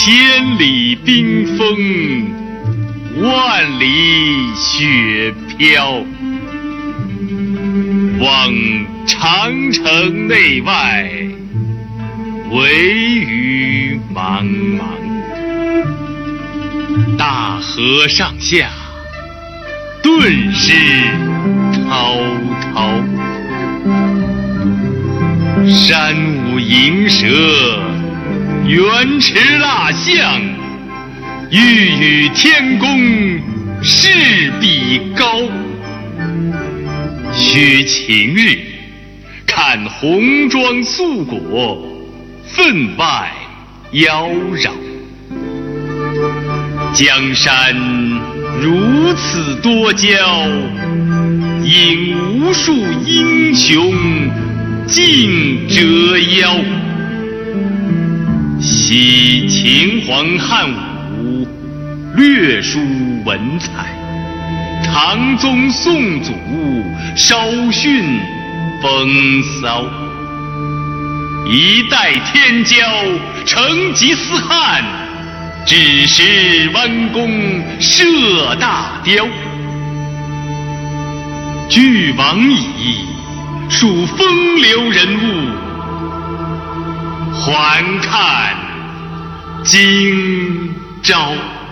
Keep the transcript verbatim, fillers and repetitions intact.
千里冰封，万里雪飘。望长城内外，惟余茫茫。大河上下，顿失滔滔。山舞银蛇，原驰蜡象，欲与天公试比高。须晴日，看红装素裹，分外妖娆。江山如此多娇，引无数英雄竞折腰。惜秦皇汉武，略输文采；唐宗宋祖，稍逊风骚。一代天骄，成吉思汗，只识弯弓射大雕。俱往矣，数风流人物，还看今朝。